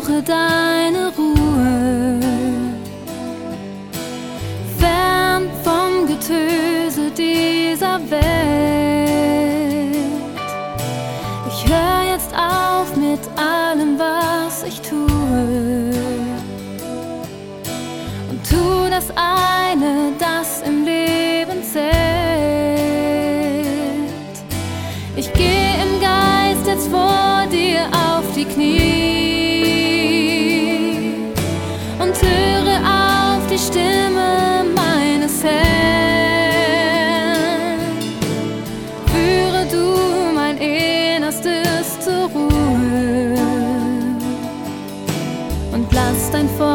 suche deine Ruhe, fern vom Getöse dieser Welt. Ich höre jetzt auf mit allem, was ich tue, und tu das eine, das im Leben zählt. Ich gehe im Geist jetzt vor dir auf die Knie und höre auf die Stimme meines Herrn. Führe du mein Innerstes zur Ruhe und lass dein Volk